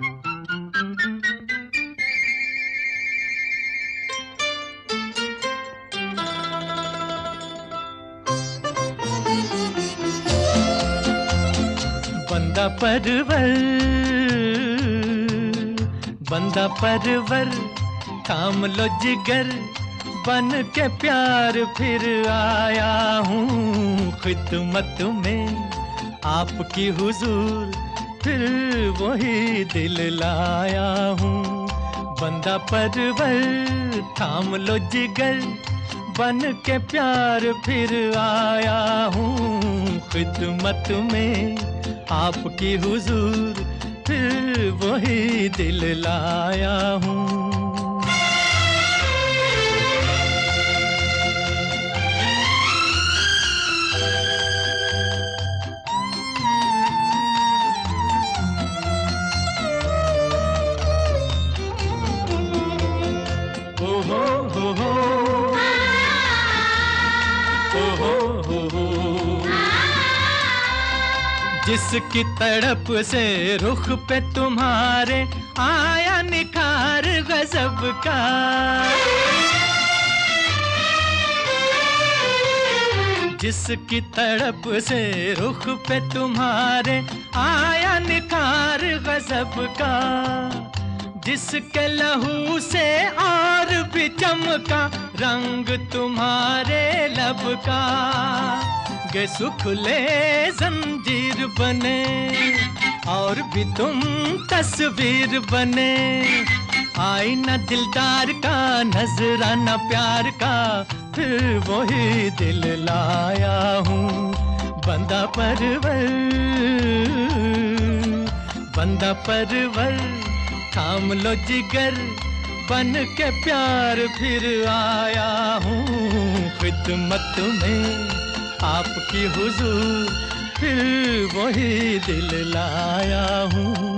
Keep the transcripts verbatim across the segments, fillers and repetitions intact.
बंदा परवर, बंदा परवर, थाम लो जिगर, बन के प्यार फिर आया हूँ खिदमत में आपकी हुजूर, फिर वही दिल लाया हूँ। बंदा परवर, थाम लो जिगर, बन के प्यार फिर आया हूँ खिदमत में आपकी हुजूर, फिर वही दिल लाया हूँ। हो हो हो हो हो हो हो, जिसकी तड़प से रुख पे तुम्हारे आया निखार गजब का, जिसकी तड़प से रुख पे तुम्हारे आया निखार गजब का, जिसके लहू से और भी चमका रंग तुम्हारे लब का, गे सुख ले जंजीर बने और भी तुम तस्वीर बने, आईना दिलदार का नजराना प्यार का, फिर वही दिल लाया हूँ। बंदा परवर, बंदा परवर, थाम लो जिगर, बन के प्यार फिर आया हूँ खिदमत में आपकी हुजूर, फिर वही दिल लाया हूँ।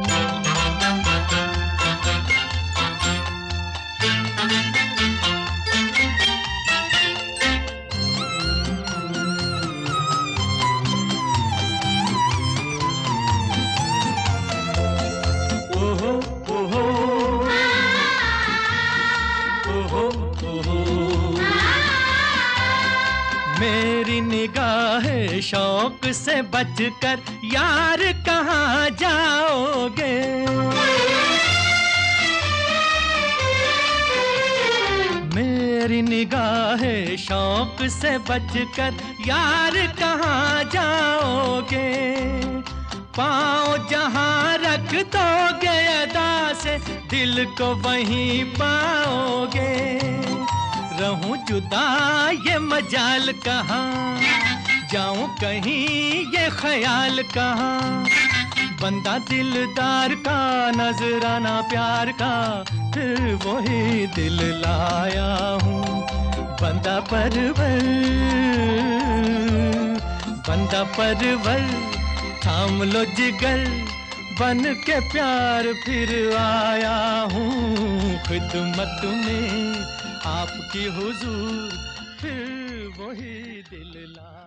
ओहो ओहो ओहो ओहो, मेरी निगाहें शौक से बचकर यार कहाँ जाओगे, मेरी निगाहें शौक से बचकर यार कहाँ जाओगे, पाँव जहाँ रख दोगे अदा से दिल को वहीं पाओगे, रहूं जुदा ये मजाल कहाँ, जाऊं कहीं ये ख्याल कहाँ, बंदा दिलदार का नजराना प्यार का, फिर वही दिल लाया हूँ। बंदा परवर, बंदा परवर, थाम लो जिगर, बन के प्यार फिर आया हूँ खिदमत में आपकी हुजूर, फिर वही दिल ला